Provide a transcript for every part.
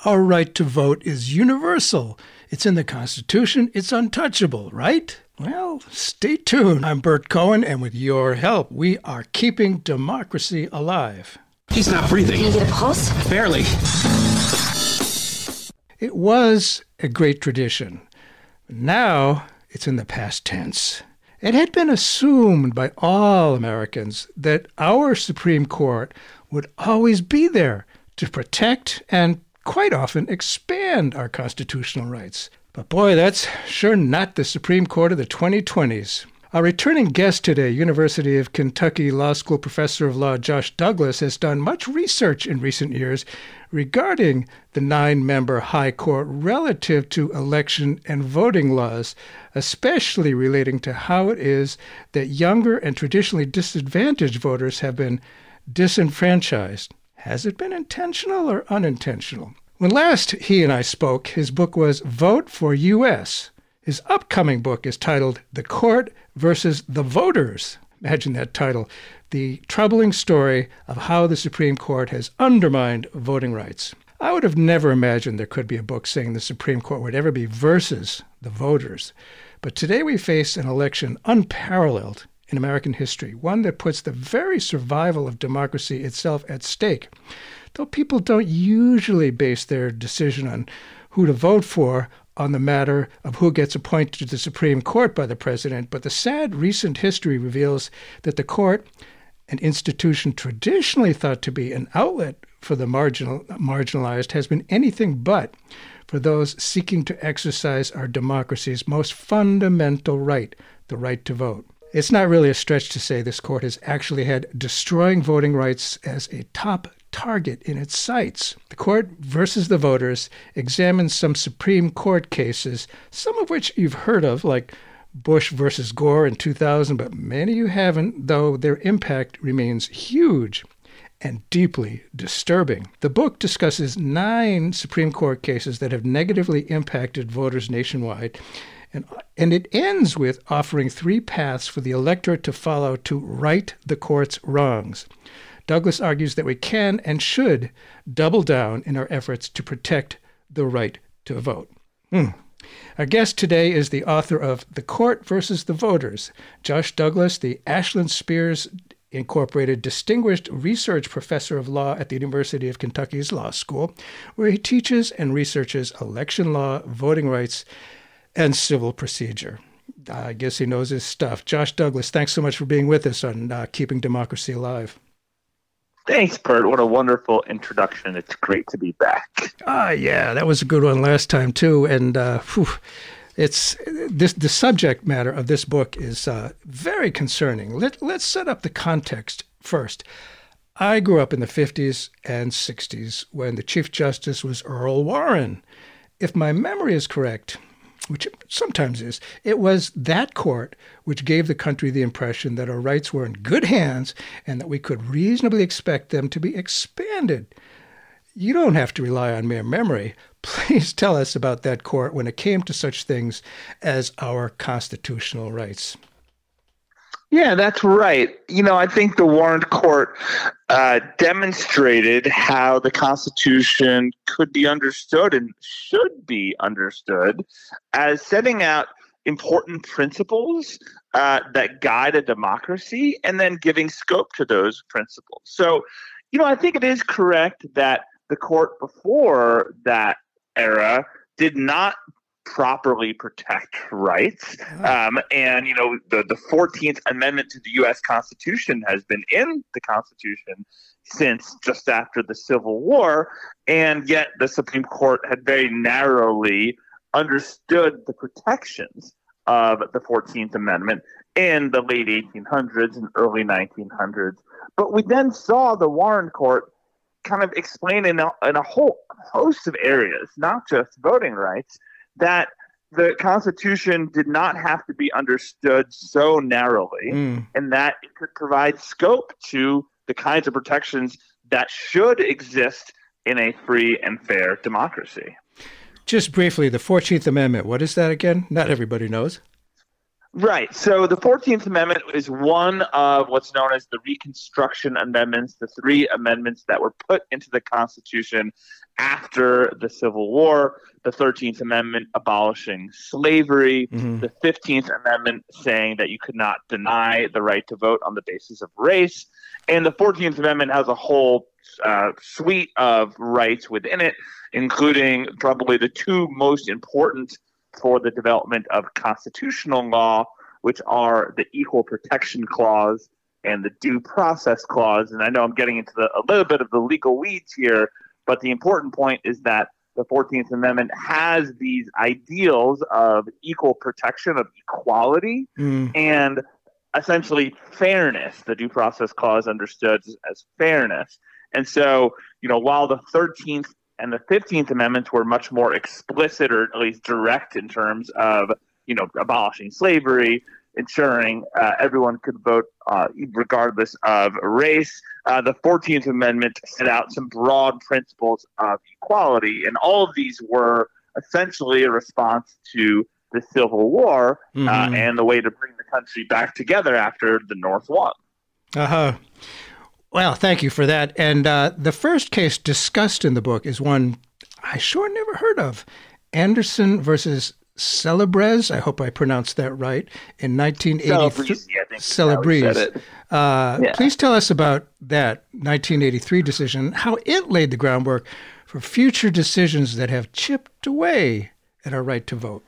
Our right to vote is universal. It's in the Constitution. It's untouchable, right? Well, stay tuned. I'm Bert Cohen, and with your help, we are keeping democracy alive. He's not breathing. Can you get a pulse? Barely. It was a great tradition. Now it's in the past tense. It had been assumed by all Americans that our Supreme Court would always be there to protect and quite often expand our constitutional rights. But boy, that's sure not the Supreme Court of the 2020s. Our returning guest today, University of Kentucky Law School Professor of Law Josh Douglas, has done much research in recent years regarding the 9-member High Court relative to election and voting laws, especially relating to how it is that younger and traditionally disadvantaged voters have been disenfranchised. Has it been intentional or unintentional? When last he and I spoke, his book was Vote for U.S. His upcoming book is titled The Court versus the Voters. Imagine that title. The troubling story of how the Supreme Court has undermined voting rights. I would have never imagined there could be a book saying the Supreme Court would ever be versus the voters. But today we face an election unparalleled in American history, one that puts the very survival of democracy itself at stake. Though people don't usually base their decision on who to vote for on the matter of who gets appointed to the Supreme Court by the president, but the sad recent history reveals that the court, an institution traditionally thought to be an outlet for the marginalized, has been anything but for those seeking to exercise our democracy's most fundamental right, the right to vote. It's not really a stretch to say this court has actually had destroying voting rights as a top target in its sights. The Court versus the Voters examines some Supreme Court cases, some of which you've heard of, like Bush versus Gore in 2000, but many you haven't, though their impact remains huge and deeply disturbing. The book discusses 9 Supreme Court cases that have negatively impacted voters nationwide, and it ends with offering 3 paths for the electorate to follow to right the court's wrongs. Douglas argues that we can and should double down in our efforts to protect the right to vote. Our guest today is the author of The Court versus the Voters, Josh Douglas, the Ashland Spears Incorporated Distinguished Research Professor of Law at the University of Kentucky's Law School, where he teaches and researches election law, voting rights, and civil procedure. I guess he knows his stuff. Josh Douglas, thanks so much for being with us on Keeping Democracy Alive. Thanks, Bert. What a wonderful introduction. It's great to be back. Yeah, that was a good one last time, too. And it's the subject matter of this book is very concerning. Let's set up the context first. I grew up in the 50s and 60s when the Chief Justice was Earl Warren. If my memory is correct, which it sometimes is, it was that court which gave the country the impression that our rights were in good hands and that we could reasonably expect them to be expanded. You don't have to rely on mere memory. Please tell us about that court when it came to such things as our constitutional rights. Yeah, that's right. I think the Warren Court demonstrated how the Constitution could be understood and should be understood as setting out important principles that guide a democracy and then giving scope to those principles. So, I think it is correct that the court before that era did not properly protect rights. And, the 14th Amendment to the U.S. Constitution has been in the Constitution since just after the Civil War. And yet the Supreme Court had very narrowly understood the protections of the 14th Amendment in the late 1800s and early 1900s. But we then saw the Warren Court kind of explain in a whole host of areas, not just voting rights, that the Constitution did not have to be understood so narrowly and that it could provide scope to the kinds of protections that should exist in a free and fair democracy. Just briefly, the 14th Amendment, what is that again? Not everybody knows. Right. So the 14th Amendment is one of what's known as the Reconstruction Amendments, the three amendments that were put into the Constitution after the Civil War. The 13th Amendment abolishing slavery, the 15th Amendment saying that you could not deny the right to vote on the basis of race, and the 14th Amendment has a whole suite of rights within it, including probably the two most important for the development of constitutional law, which are the Equal Protection Clause and the Due Process Clause. And I know I'm getting into a little bit of the legal weeds here, but the important point is that the 14th Amendment has these ideals of equal protection, of equality, and essentially fairness. The Due Process Clause understood as fairness. And so, while the 13th and the 15th Amendments were much more explicit, or at least direct, in terms of, abolishing slavery, ensuring everyone could vote regardless of race. The 14th Amendment set out some broad principles of equality, and all of these were essentially a response to the Civil War and the way to bring the country back together after the North won. Well, thank you for that. And the first case discussed in the book is one I sure never heard of, Anderson versus Celebrez. I hope I pronounced that right. In 1983. Celebrez. Please tell us about that 1983 decision, how it laid the groundwork for future decisions that have chipped away at our right to vote.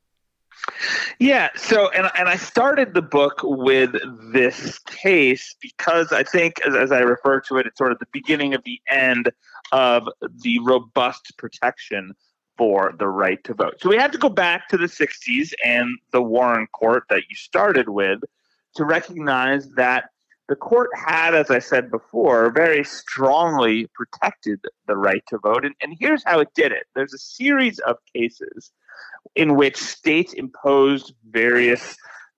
Yeah, so and I started the book with this case because I think, as I refer to it, it's sort of the beginning of the end of the robust protection for the right to vote. So we have to go back to the 60s and the Warren Court that you started with to recognize that the court had, as I said before, very strongly protected the right to vote. And here's how it did it. There's a series of cases in which states imposed various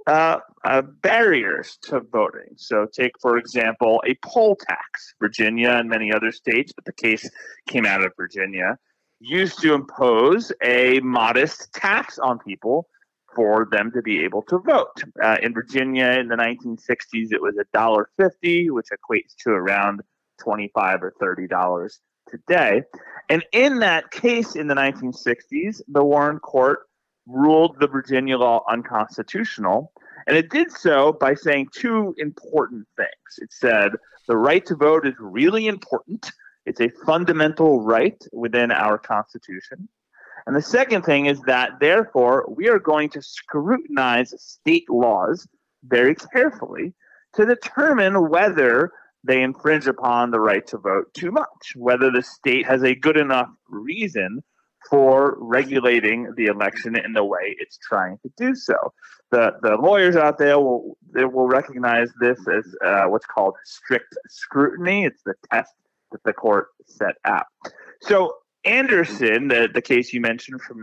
barriers to voting. So take, for example, a poll tax. Virginia and many other states, but the case came out of Virginia, used to impose a modest tax on people for them to be able to vote. In Virginia in the 1960s, it was $1.50, which equates to around $25 or $30 today. And in that case in the 1960s, the Warren Court ruled the Virginia law unconstitutional. And it did so by saying two important things. It said the right to vote is really important. It's a fundamental right within our Constitution. And the second thing is that, therefore, we are going to scrutinize state laws very carefully to determine whether they infringe upon the right to vote too much, whether the state has a good enough reason for regulating the election in the way it's trying to do so. The lawyers out there will recognize this as what's called strict scrutiny. It's the test that the court set out. So Anderson, the case you mentioned from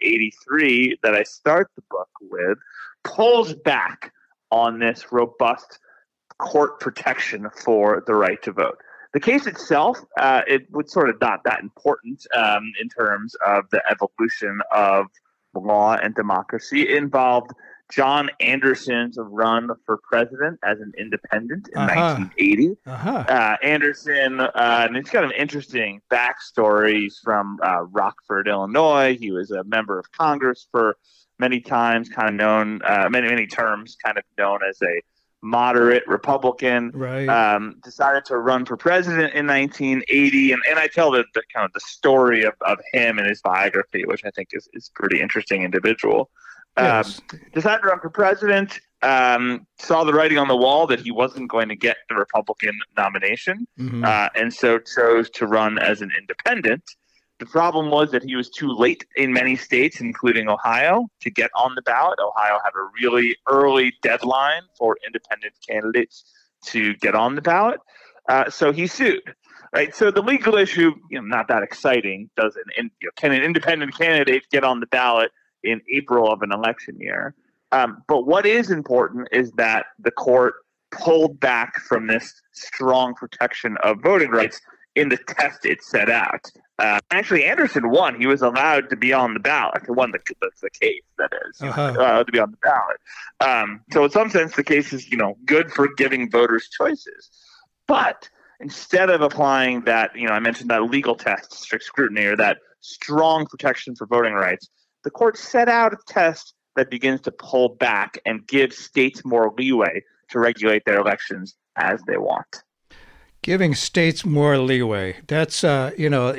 1983 that I start the book with, pulls back on this robust court protection for the right to vote. The case itself, it was sort of not that important in terms of the evolution of law and democracy. It involved John Anderson's run for president as an independent in 1980. Anderson, and it's got an interesting backstory. He's from Rockford, Illinois. He was a member of Congress for many times, kind of known, many terms, kind of known as a moderate Republican. Right. Decided to run for president in 1980, and I tell the kind of the story of him and his biography, which I think is pretty interesting individual. Yes. Decided to run for president, saw the writing on the wall that he wasn't going to get the Republican nomination, and so chose to run as an independent. The problem was that he was too late in many states, including Ohio, to get on the ballot. Ohio had a really early deadline for independent candidates to get on the ballot, so he sued. Right, so the legal issue, not that exciting. Can an independent candidate get on the ballot in April of an election year? But what is important is that the court pulled back from this strong protection of voting rights in the test it set out. Actually, Anderson won. He was allowed to be on the ballot. He won the case, that is. Allowed to be on the ballot. So in some sense, the case is, good for giving voters choices. But instead of applying that, I mentioned that legal test, strict scrutiny, or that strong protection for voting rights, the court set out a test that begins to pull back and give states more leeway to regulate their elections as they want. Giving states more leeway. That's, the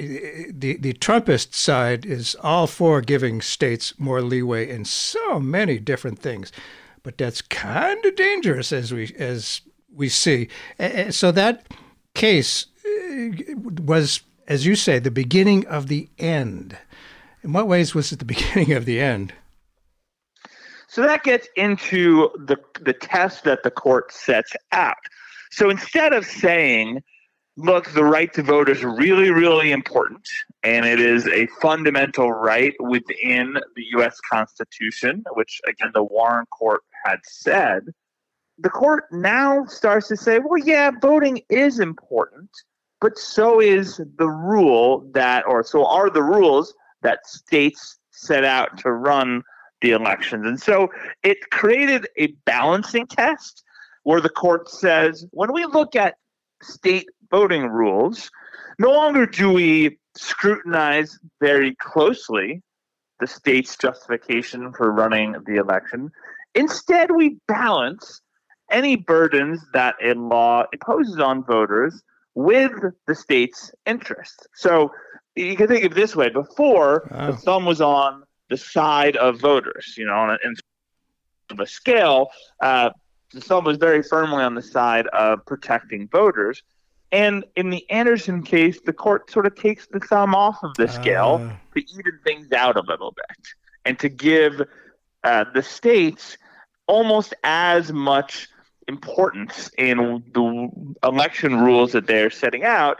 Trumpist side is all for giving states more leeway in so many different things. But that's kind of dangerous as we see. So that case was, as you say, the beginning of the end. In what ways was it the beginning of the end? So that gets into the test that the court sets out. So instead of saying, look, the right to vote is really, really important, and it is a fundamental right within the U.S. Constitution, which, again, the Warren Court had said, the court now starts to say, well, yeah, voting is important, but so is the rule that, or so are the rules that states set out to run the elections. And so it created a balancing test where the court says, when we look at state voting rules, no longer do we scrutinize very closely the state's justification for running the election. Instead, we balance any burdens that a law imposes on voters with the state's interests. So you can think of it this way. Before, the thumb was on the side of voters, on the scale, the thumb was very firmly on the side of protecting voters. And in the Anderson case, the court sort of takes the thumb off of the scale to even things out a little bit and to give the states almost as much importance in the election rules that they're setting out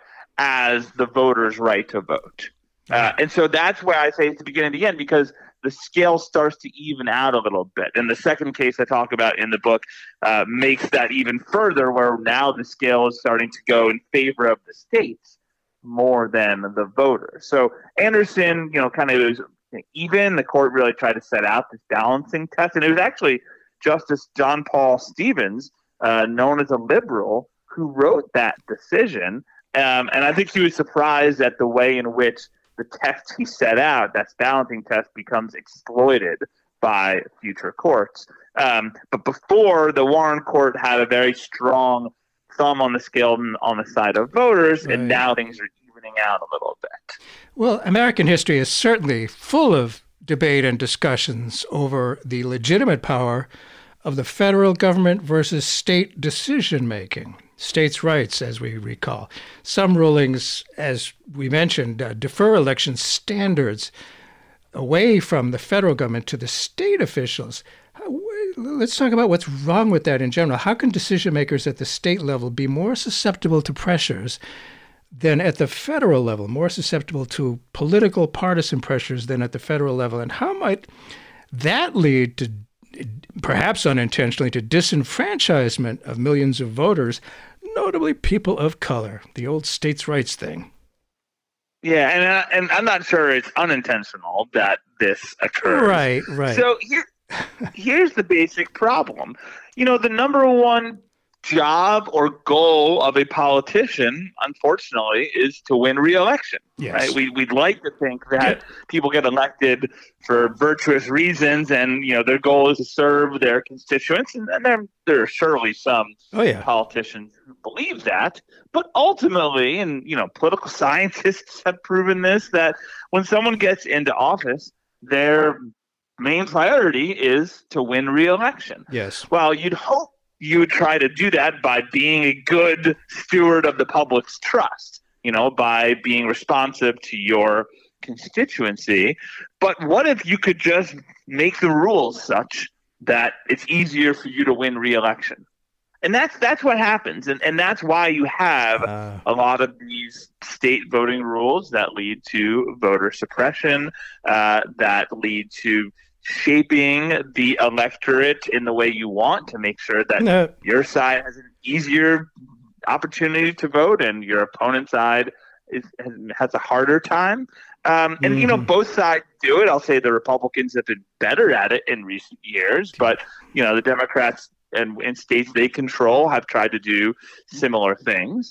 as the voters' right to vote. And so that's why I say it's the beginning and the end, because the scale starts to even out a little bit. And the second case I talk about in the book makes that even further, where now the scale is starting to go in favor of the states more than the voters. So Anderson, kind of was even. The court really tried to set out this balancing test. And it was actually Justice John Paul Stevens, known as a liberal, who wrote that decision. And I think he was surprised at the way in which the test he set out, that balancing test, becomes exploited by future courts. But before, the Warren Court had a very strong thumb on the scale on the side of voters, right. And now things are evening out a little bit. Well, American history is certainly full of debate and discussions over the legitimate power of the federal government versus state decision-making. States' rights, as we recall. Some rulings, as we mentioned, defer election standards away from the federal government to the state officials. Let's talk about what's wrong with that in general. How can decision makers at the state level be more susceptible to pressures than at the federal level, more susceptible to political partisan pressures than at the federal level? And how might that lead to, perhaps unintentionally, to disenfranchisement of millions of voters, notably people of color, the old states' rights thing? Yeah, and I'm not sure it's unintentional that this occurs. Right. So here's the basic problem. The number one job or goal of a politician, unfortunately, is to win re-election. Yes. Right? We'd like to think that people get elected for virtuous reasons, and their goal is to serve their constituents, and there are surely some politicians who believe that. But ultimately, and political scientists have proven this, that when someone gets into office, their main priority is to win re-election. Yes. Well, you'd hope you would try to do that by being a good steward of the public's trust, by being responsive to your constituency. But what if you could just make the rules such that it's easier for you to win re-election? And that's what happens. And that's why you have a lot of these state voting rules that lead to voter suppression, that lead to shaping the electorate in the way you want to make sure that your side has an easier opportunity to vote and your opponent's side has a harder time. And both sides do it. I'll say the Republicans have been better at it in recent years, but the Democrats and in states they control have tried to do similar things.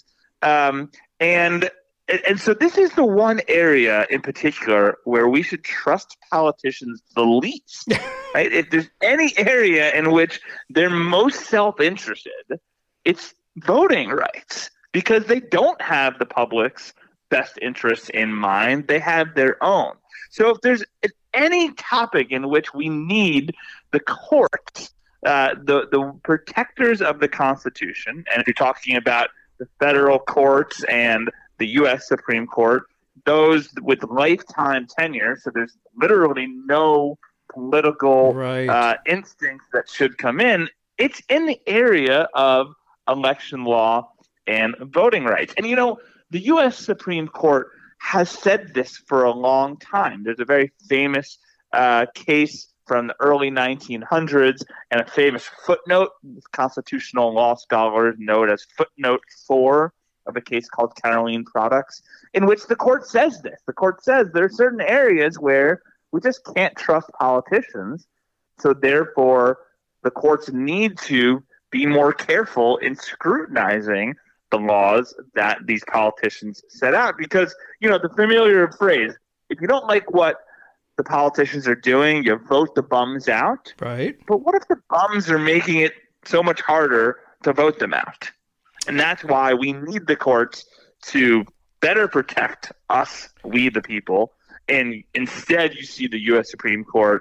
And so this is the one area in particular where we should trust politicians the least. Right? If there's any area in which they're most self-interested, it's voting rights, because they don't have the public's best interests in mind. They have their own. So if there's any topic in which we need the courts, the protectors of the Constitution, and if you're talking about the federal courts and the U.S. Supreme Court, those with lifetime tenure, so there's literally no political instincts that should come in, it's in the area of election law and voting rights. And the U.S. Supreme Court has said this for a long time. There's a very famous case from the early 1900s and a famous footnote constitutional law scholars know it as footnote 4 of a case called Caroline Products, in which the court says this. The court says there are certain areas where we just can't trust politicians, so therefore the courts need to be more careful in scrutinizing the laws that these politicians set out. Because, the familiar phrase, if you don't like what the politicians are doing, you vote the bums out. Right. But what if the bums are making it so much harder to vote them out? And that's why we need the courts to better protect us, we the people. And instead, you see the U.S. Supreme Court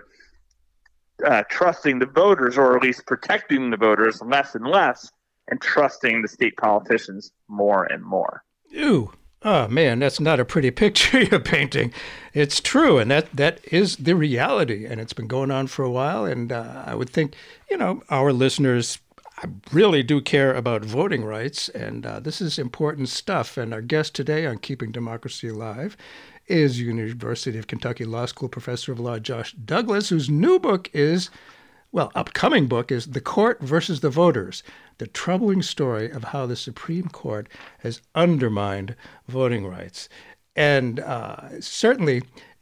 trusting the voters, or at least protecting the voters less and less, and trusting the state politicians more and more. Ew. Oh, man, that's not a pretty picture you're painting. It's true, and that is the reality, and it's been going on for a while. And I would think, our listeners really do care about voting rights, and this is important stuff. And our guest today on Keeping Democracy Alive is University of Kentucky Law School Professor of Law Josh Douglas, whose new book is, upcoming book is The Court versus the Voters, the troubling story of how the Supreme Court has undermined voting rights. And certainly,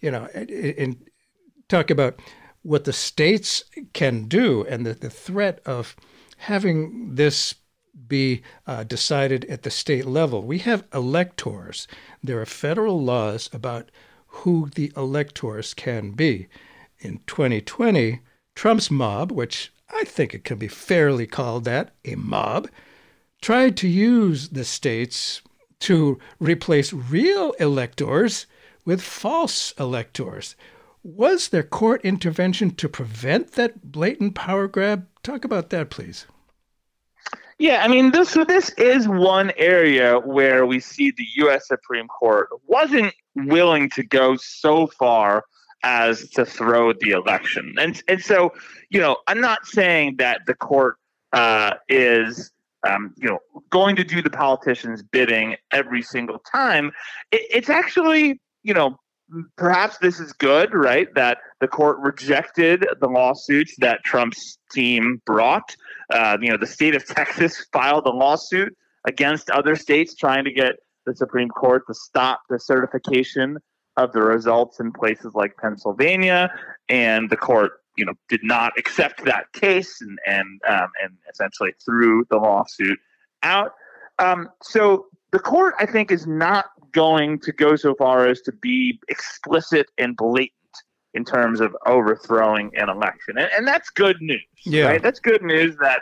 in talk about what the states can do and the threat of having this be decided at the state level. We have electors. There are federal laws about who the electors can be. In 2020, Trump's mob, which I think it can be fairly called that, a mob, tried to use the states to replace real electors with false electors. Was there court intervention to prevent that blatant power grab? Talk about that, please. Yeah, this is one area where we see the U.S. Supreme Court wasn't willing to go so far as to throw the election. And so, I'm not saying that the court is, going to do the politicians' bidding every single time. It's actually, perhaps this is good, right, that the court rejected the lawsuits that Trump's team brought. The state of Texas filed a lawsuit against other states trying to get the Supreme Court to stop the certification of the results in places like Pennsylvania, and the court, did not accept that case and essentially threw the lawsuit out. So the court, I think, is not going to go so far as to be explicit and blatant in terms of overthrowing an election, and that's good news. Yeah, right? That's good news that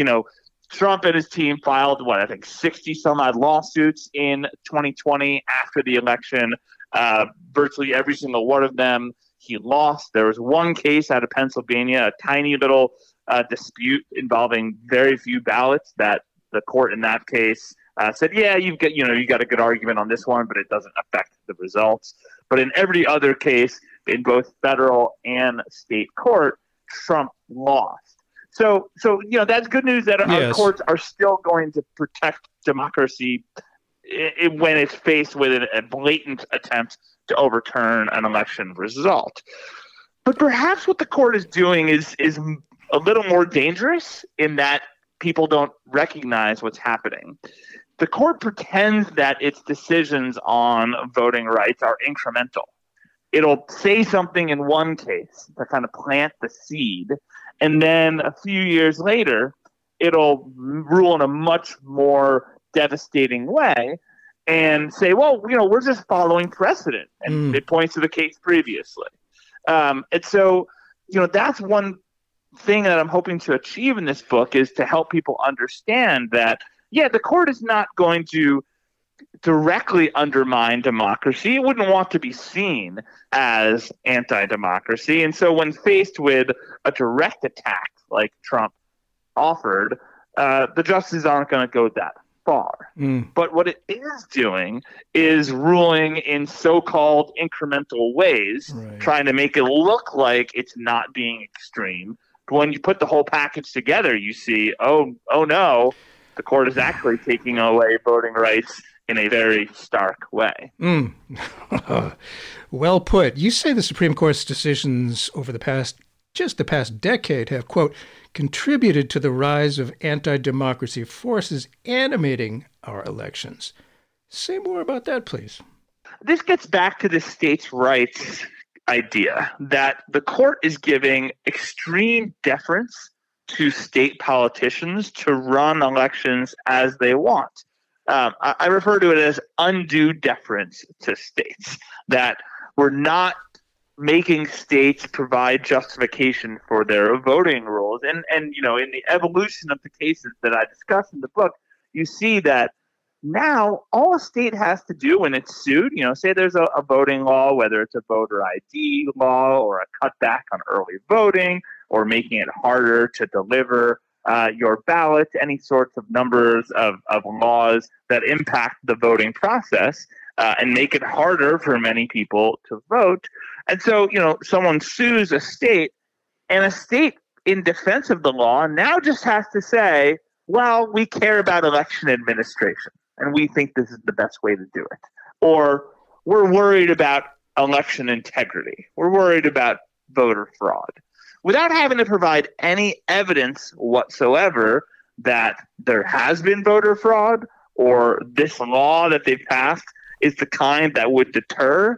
Trump and his team filed 60 some odd lawsuits in 2020 after the election. Virtually every single one of them he lost. There was one case out of Pennsylvania, a tiny little dispute involving very few ballots that the court in that case said, yeah, you got a good argument on this one, but it doesn't affect the results. But in every other case, in both federal and state court, Trump lost. So that's good news that our courts are still going to protect democracy when it's faced with a blatant attempt to overturn an election result. But perhaps what the court is doing is a little more dangerous in that people don't recognize what's happening. the court pretends that its decisions on voting rights are incremental. It'll say something in one case to kind of plant the seed, and then a few years later, it'll rule in a much more devastating way and say, well, we're just following precedent. And it points to the case previously. And so, that's one thing that I'm hoping to achieve in this book, is to help people understand that, the court is not going to directly undermine democracy. It wouldn't want to be seen as anti-democracy. And so when faced with a direct attack like Trump offered, the justices aren't going to go that far. But what it is doing is ruling in so-called incremental ways, trying to make it look like it's not being extreme. But when you put the whole package together, you see, oh no, the court is actually taking away voting rights in a very stark way. Well put. You say the Supreme Court's decisions over the past decade have, quote, contributed to the rise of anti-democracy forces animating our elections. Say more about that, please. This gets back to the states' rights idea that the court is giving extreme deference to state politicians to run elections as they want. I refer to it as undue deference to states, that we're not making states provide justification for their voting rules. And in the evolution of the cases that I discuss in the book, you see that now all a state has to do when it's sued, say there's a voting law, whether it's a voter ID law or a cutback on early voting or making it harder to deliver your ballot, any sorts of numbers of laws that impact the voting process and make it harder for many people to vote. And so, someone sues a state, and a state in defense of the law now just has to say, well, we care about election administration, and we think this is the best way to do it. Or we're worried about election integrity. We're worried about voter fraud, without having to provide any evidence whatsoever that there has been voter fraud or this law that they've passed is the kind that would deter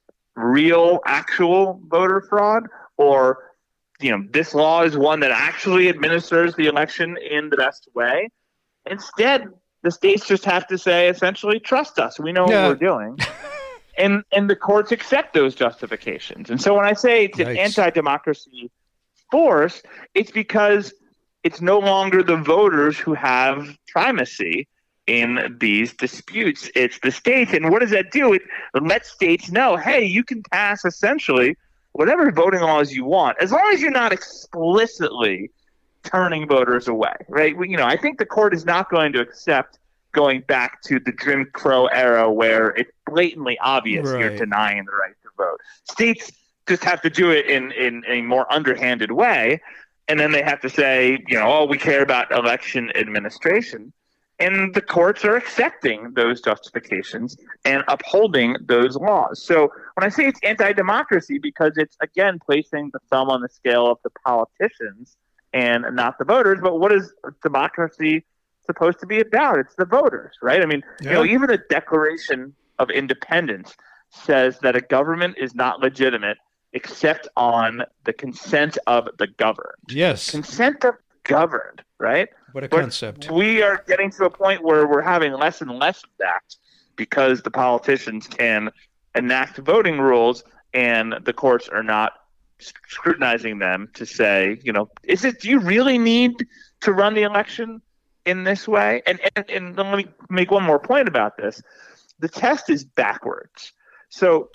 real, actual voter fraud, or this law is one that actually administers the election in the best way. Instead, the states just have to say, essentially, trust us. We know what we're doing. And the courts accept those justifications. And so when I say it's an anti-democracy force, it's because it's no longer the voters who have primacy in these disputes. It's the states. And what does that do? It lets states know, hey, you can pass essentially whatever voting laws you want, as long as you're not explicitly turning voters away, right? I think the court is not going to accept going back to the Jim Crow era where it's blatantly obvious you're denying the right to vote. States just have to do it in a more underhanded way, and then they have to say, we care about election administration. And the courts are accepting those justifications and upholding those laws. So when I say it's anti-democracy, because it's, again, placing the thumb on the scale of the politicians and not the voters. But what is democracy supposed to be about? It's the voters, right? I mean, even the Declaration of Independence says that a government is not legitimate except on the consent of the governed. Yes. Consent of governed, right? What a concept. We are getting to a point where we're having less and less of that because the politicians can enact voting rules and the courts are not scrutinizing them to say, do you really need to run the election in this way? And let me make one more point about this. The test is backwards. So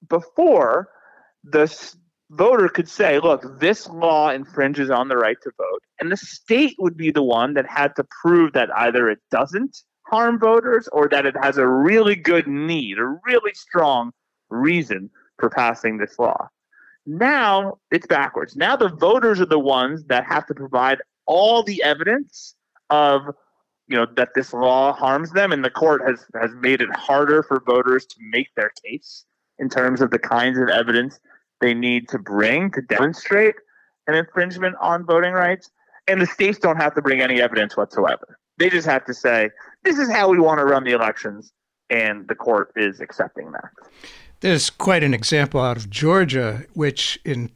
before, the voter could say, look, this law infringes on the right to vote, and the state would be the one that had to prove that either it doesn't harm voters or that it has a really good need, a really strong reason for passing this law. Now it's backwards. Now the voters are the ones that have to provide all the evidence of that this law harms them, and the court has made it harder for voters to make their case in terms of the kinds of evidence they need to bring to demonstrate an infringement on voting rights. And the states don't have to bring any evidence whatsoever. They just have to say, this is how we want to run the elections, and the court is accepting that. There's quite an example out of Georgia, which in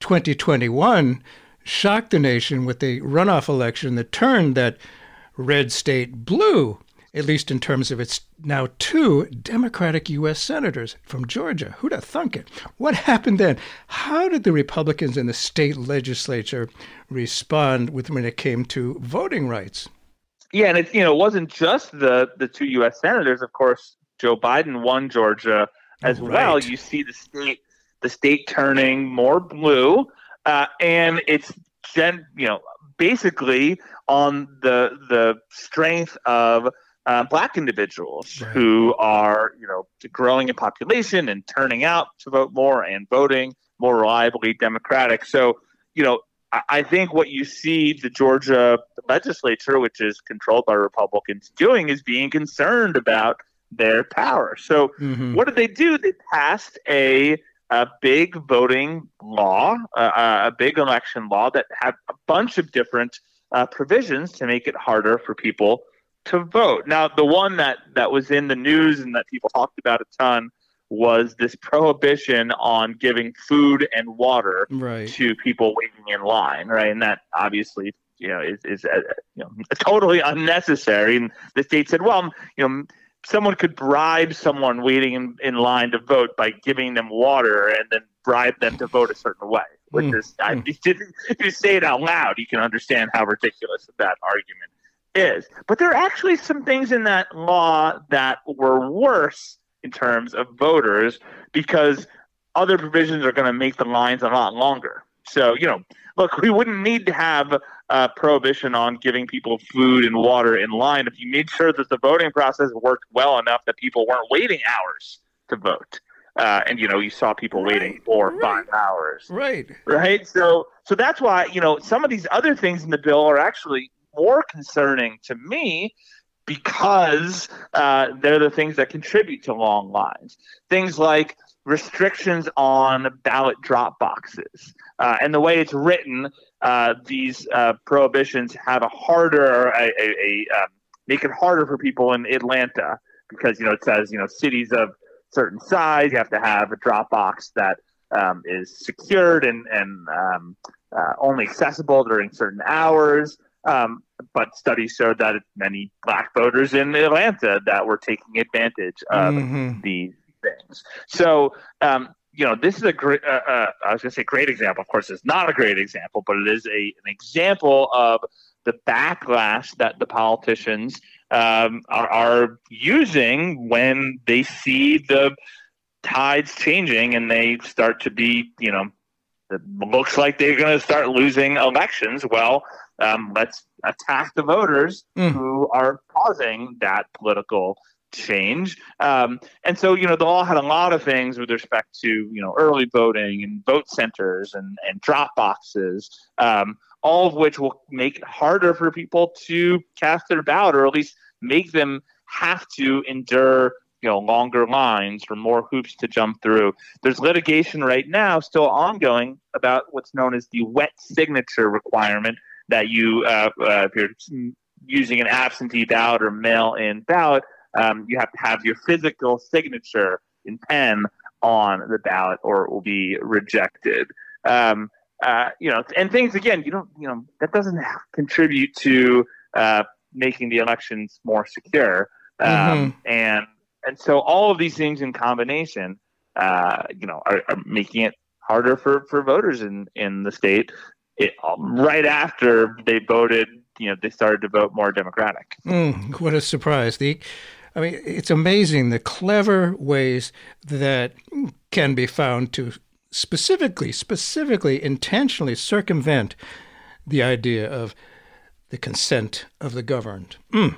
2021 shocked the nation with a runoff election that turned that red state blue, at least in terms of its now 2 Democratic U.S. senators from Georgia. Who'd have thunk it? What happened then? How did the Republicans in the state legislature respond when it came to voting rights? Yeah, and it wasn't just the 2 U.S. senators. Of course, Joe Biden won Georgia as well. You see the state turning more blue, and it's basically on the strength of Black individuals who are growing in population and turning out to vote more and voting more reliably Democratic. So I think what you see the Georgia legislature, which is controlled by Republicans, doing is being concerned about their power. So what did they do? They passed a big voting law, a big election law that had a bunch of different provisions to make it harder for people to vote. Now, the one that was in the news and that people talked about a ton was this prohibition on giving food and water to people waiting in line, right? And that obviously, is totally unnecessary. And the state said, well, someone could bribe someone waiting in line to vote by giving them water and then bribe them to vote a certain way, which is, if you say it out loud, you can understand how ridiculous that argument is. But there are actually some things in that law that were worse in terms of voters, because other provisions are going to make the lines a lot longer. So, look, we wouldn't need to have a prohibition on giving people food and water in line if you made sure that the voting process worked well enough that people weren't waiting hours to vote. And you saw people waiting 4 or 5 hours. Right. So that's why, some of these other things in the bill are actually more concerning to me, because they're the things that contribute to long lines. Things like restrictions on ballot drop boxes. And the way it's written, these prohibitions have make it harder for people in Atlanta, because, it says, cities of certain size, you have to have a drop box that is secured and only accessible during certain hours. But studies showed that many Black voters in Atlanta that were taking advantage of these things. So, this is a great, I was going to say great example. Of course, it's not a great example, but it is an example of the backlash that the politicians are using when they see the tides changing and they start to be, it looks like they're going to start losing elections. Well, let's attack the voters who are causing that political change. And so, the law had a lot of things with respect to, early voting and vote centers and drop boxes, all of which will make it harder for people to cast their ballot, or at least make them have to endure longer lines or more hoops to jump through. There's litigation right now still ongoing about what's known as the wet signature requirement, that you, if you're using an absentee ballot or mail-in ballot, you have to have your physical signature in pen on the ballot, or it will be rejected. And things, again, that doesn't contribute to making the elections more secure. And so all of these things in combination, are making it harder for voters in the state. Right after they voted, they started to vote more Democratic. What a surprise. It's amazing the clever ways that can be found to specifically, intentionally circumvent the idea of the consent of the governed.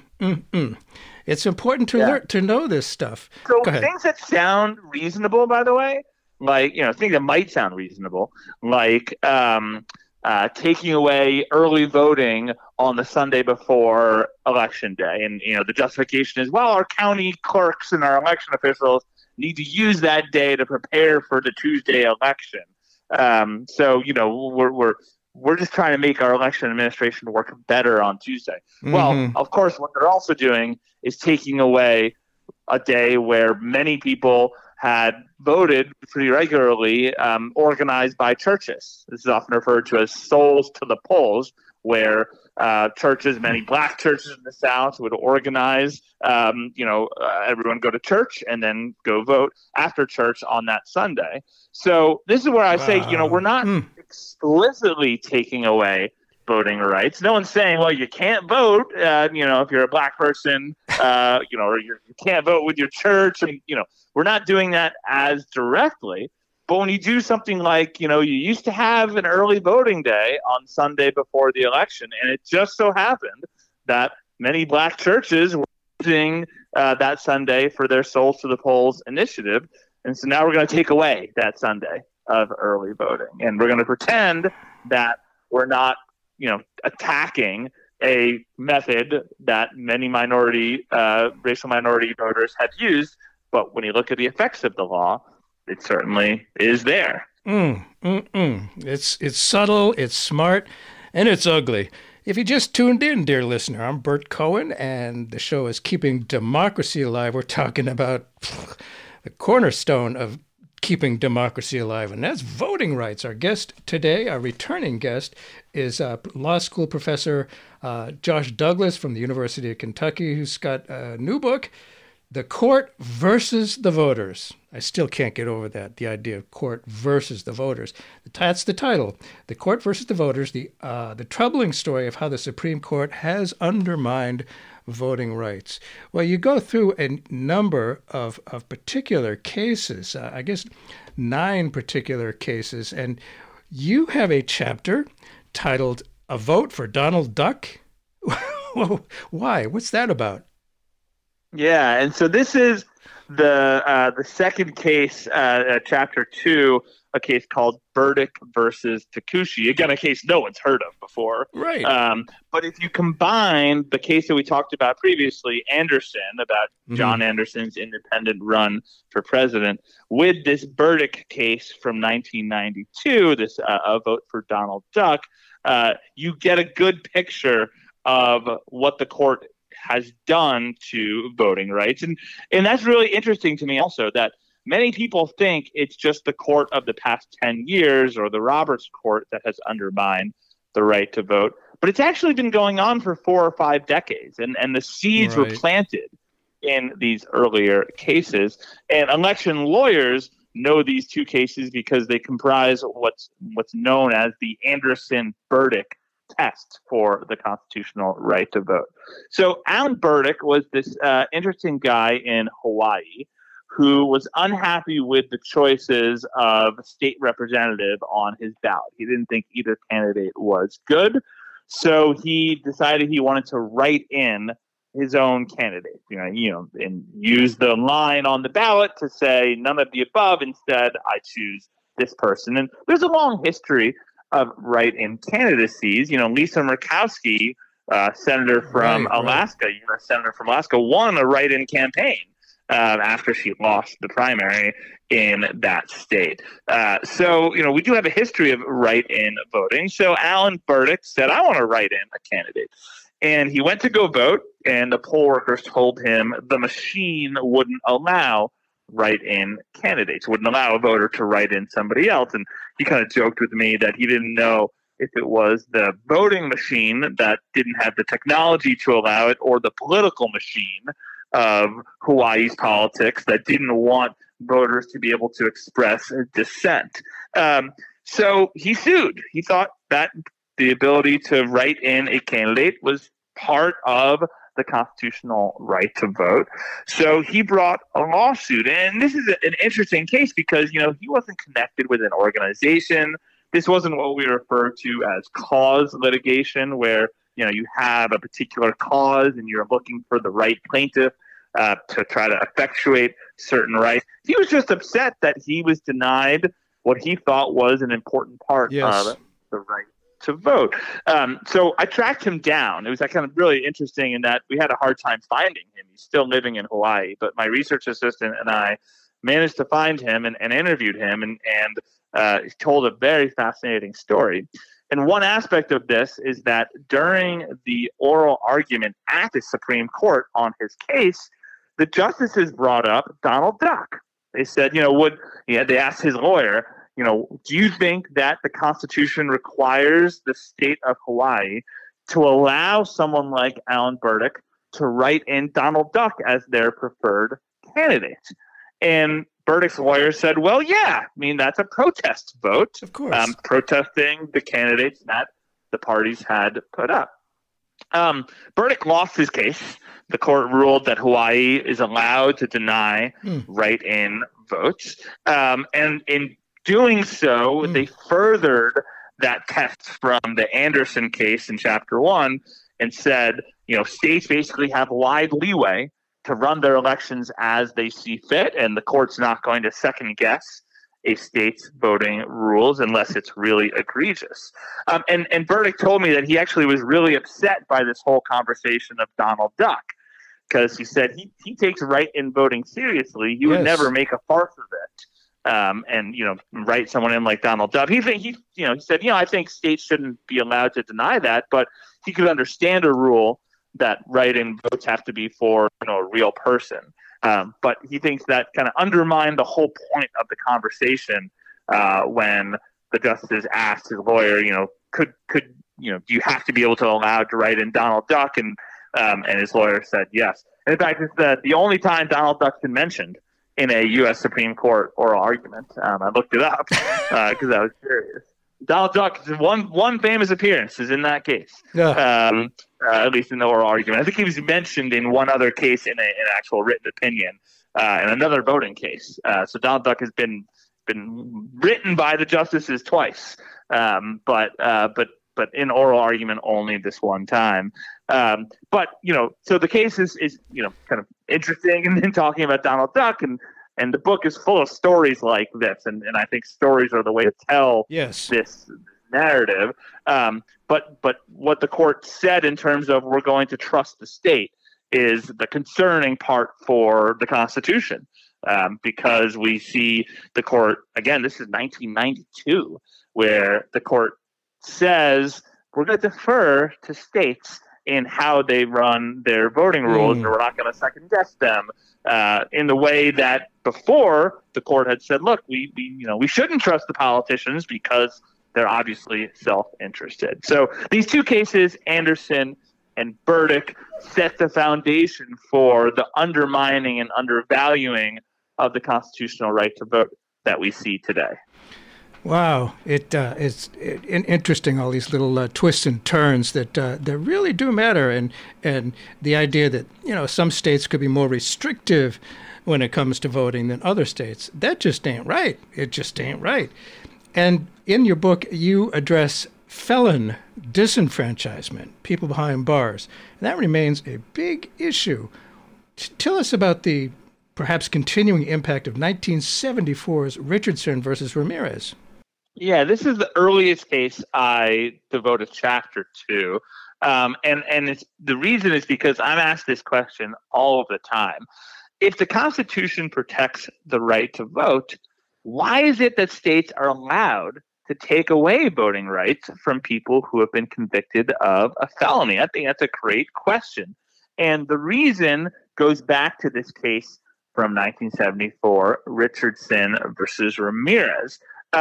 It's important to know this stuff. So things that sound reasonable, by the way, like, things that might sound reasonable, like taking away early voting on the Sunday before Election Day. And, the justification is, well, our county clerks and our election officials need to use that day to prepare for the Tuesday election. So, we're we're just trying to make our election administration work better on Tuesday. Mm-hmm. Well, of course, what they're also doing is taking away a day where many people had voted pretty regularly, organized by churches. This is often referred to as souls to the polls, where churches, many black churches in the South, would organize, everyone go to church and then go vote after church on that Sunday. So this is where I say, we're not explicitly taking away voting rights. No one's saying, well, you can't vote, if you're a black person, or you can't vote with your church. I mean, we're not doing that as directly. But when you do something like, you used to have an early voting day on Sunday before the election, and it just so happened that many black churches were using that Sunday for their Souls to the Polls initiative. And so now we're going to take away that Sunday of early voting. And we're going to pretend that we're not, attacking a method that many racial minority voters have used. But when you look at the effects of the law, it certainly is there. It's subtle, it's smart, and it's ugly. If you just tuned in, dear listener, I'm Bert Cohen, and the show is Keeping Democracy Alive. We're talking about the cornerstone of keeping democracy alive, and that's voting rights. Our guest today, our returning guest, is law school professor Josh Douglas from the University of Kentucky, who's got a new book, The Court versus the Voters. I still can't get over that, the idea of court versus the voters. That's the title, The Court versus the Voters, the troubling story of how the Supreme Court has undermined voting rights. Well, you go through a number of particular cases, I guess 9 particular cases, and you have a chapter titled A Vote for Donald Duck? Why? What's that about? Yeah, and so this is the second case, chapter 2, a case called Burdick versus Takushi. Again, a case no one's heard of before. Right. But if you combine the case that we talked about previously, Anderson, about John Anderson's independent run for president, with this Burdick case from 1992, this A Vote for Donald Duck, you get a good picture of what the court has done to voting rights. And that's really interesting to me also, that many people think it's just the court of the past 10 years or the Roberts Court that has undermined the right to vote. But it's actually been going on for 4 or 5 decades. And the seeds were planted in these earlier cases. And election lawyers know these 2 cases because they comprise what's known as the Anderson-Burdick test for the constitutional right to vote. So Alan Burdick was this interesting guy in Hawaii who was unhappy with the choices of a state representative on his ballot. He didn't think either candidate was good, so he decided he wanted to write in his own candidate, and use the line on the ballot to say none of the above. Instead, I choose this person. And there's a long history of write-in candidacies. Lisa Murkowski, senator from Alaska, U.S. senator from Alaska, won a write-in campaign after she lost the primary in that state. So we do have a history of write-in voting. So Alan Burdick said, I want to write in a candidate. And he went to go vote, and the poll workers told him the machine wouldn't allow write-in candidates, wouldn't allow a voter to write in somebody else. And he kind of joked with me that he didn't know if it was the voting machine that didn't have the technology to allow it, or the political machine of Hawaii's politics that didn't want voters to be able to express dissent. So he sued. He thought that the ability to write in a candidate was part of the constitutional right to vote. So he brought a lawsuit. And this is an interesting case because, he wasn't connected with an organization. This wasn't what we refer to as cause litigation, where, you have a particular cause and you're looking for the right plaintiff to try to effectuate certain rights. He was just upset that he was denied what he thought was an important part of the right to vote. So I tracked him down. It was kind of really interesting in that we had a hard time finding him. He's still living in Hawaii, but my research assistant and I managed to find him and interviewed him, and he told a very fascinating story. And one aspect of this is that during the oral argument at the Supreme Court on his case, the justices brought up Donald Duck. They said, they asked his lawyer, do you think that the Constitution requires the state of Hawaii to allow someone like Alan Burdick to write in Donald Duck as their preferred candidate? And Burdick's lawyer said, well, yeah, I mean, that's a protest vote. Of course. Protesting the candidates that the parties had put up. Burdick lost his case. The court ruled that Hawaii is allowed to deny write-in votes. And in doing so, they furthered that test from the Anderson case in Chapter 1 and said, states basically have wide leeway to run their elections as they see fit, and the court's not going to second-guess a state's voting rules unless it's really egregious. And Burdick told me that he actually was really upset by this whole conversation of Donald Duck, because he said he takes write-in voting seriously. He would never make a farce of it. And write someone in like Donald Duck. He said, I think states shouldn't be allowed to deny that, but he could understand a rule that write-in votes have to be for a real person. But he thinks that kind of undermined the whole point of the conversation when the justices asked his lawyer, do you have to be able to allow to write in Donald Duck? And his lawyer said yes. And in fact, it's the only time Donald Duck's been mentioned in a U.S. Supreme Court oral argument. I looked it up because I was curious. Donald Duck, one famous appearance is in that case, at least in the oral argument. I think he was mentioned in one other case in an actual written opinion, in another voting case. So Donald Duck has been written by the justices twice, but in oral argument only this one time. But so the case is kind of interesting, and then talking about Donald Duck, and the book is full of stories like this, and I think stories are the way to tell this narrative. But what the court said in terms of we're going to trust the state is the concerning part for the Constitution, because we see the court, again, this is 1992, where the court says we're going to defer to states in how they run their voting rules, and we're not going to second guess them in the way that before the court had said, look, we shouldn't trust the politicians because they're obviously self-interested. So these two cases, Anderson and Burdick, set the foundation for the undermining and undervaluing of the constitutional right to vote that we see today. Wow, it's interesting, all these little twists and turns that really do matter, and the idea that some states could be more restrictive when it comes to voting than other states. That just ain't right. It just ain't right. And in your book, you address felon disenfranchisement, people behind bars, and that remains a big issue. Tell us about the perhaps continuing impact of 1974's Richardson versus Ramirez. Yeah, this is the earliest case I devote a chapter to. And the reason is because I'm asked this question all of the time. If the Constitution protects the right to vote, why is it that states are allowed to take away voting rights from people who have been convicted of a felony? I think that's a great question. And the reason goes back to this case from 1974, Richardson versus Ramirez.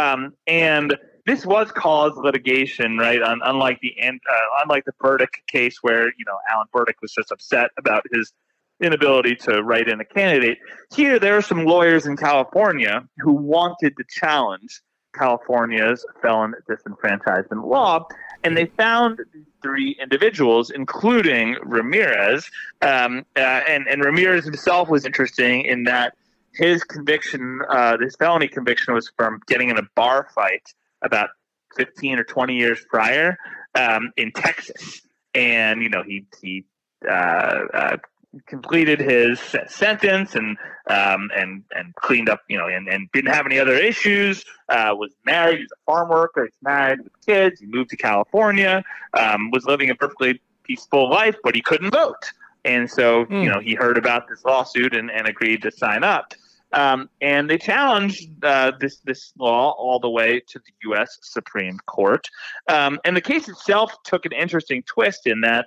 And this was cause litigation, right? Unlike the Burdick case, where Alan Burdick was just upset about his inability to write in a candidate. Here, there are some lawyers in California who wanted to challenge California's felon disenfranchisement law, and they found these three individuals, including Ramirez. And Ramirez himself was interesting in that his conviction, his felony conviction, was from getting in a bar fight about 15 or 20 years prior in Texas. And, he completed his sentence and cleaned up, and didn't have any other issues, was married, he was a farm worker, he's married with kids, he moved to California, was living a perfectly peaceful life, but he couldn't vote. And so, he heard about this lawsuit and agreed to sign up. And they challenged this law all the way to the U.S. Supreme Court. And the case itself took an interesting twist in that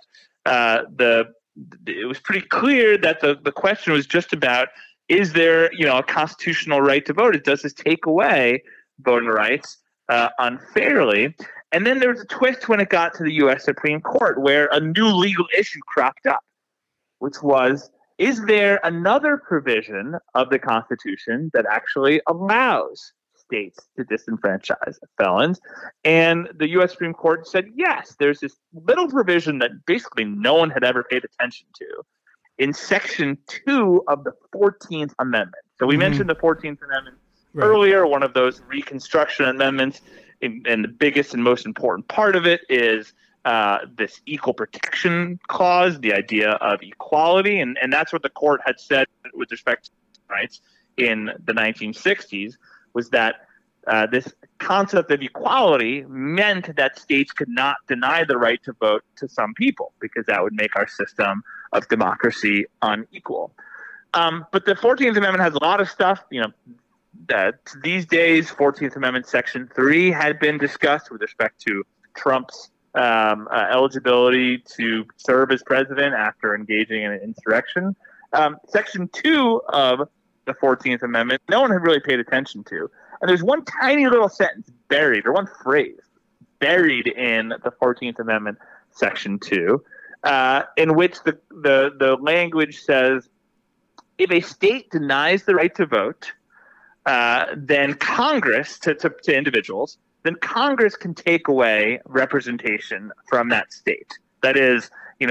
it was pretty clear that the question was just about, is there a constitutional right to vote? Does this take away voting rights unfairly? And then there was a twist when it got to the U.S. Supreme Court, where a new legal issue cropped up, which was, is there another provision of the Constitution that actually allows states to disenfranchise felons? And the U.S. Supreme Court said, yes, there's this little provision that basically no one had ever paid attention to in Section 2 of the 14th Amendment. So we mentioned the 14th Amendment earlier, one of those Reconstruction amendments, and the biggest and most important part of it is this equal protection clause, the idea of equality, and that's what the court had said with respect to rights in the 1960s, was that this concept of equality meant that states could not deny the right to vote to some people, because that would make our system of democracy unequal. But the 14th Amendment has a lot of stuff, that these days, 14th Amendment Section 3 had been discussed with respect to Trump's eligibility to serve as president after engaging in an insurrection. Section 2 of the 14th Amendment, no one had really paid attention to. And there's one tiny little sentence buried, or one phrase buried in the 14th Amendment, Section 2, in which the language says, if a state denies the right to vote, then Congress, to individuals, then Congress can take away representation from that state. That is, in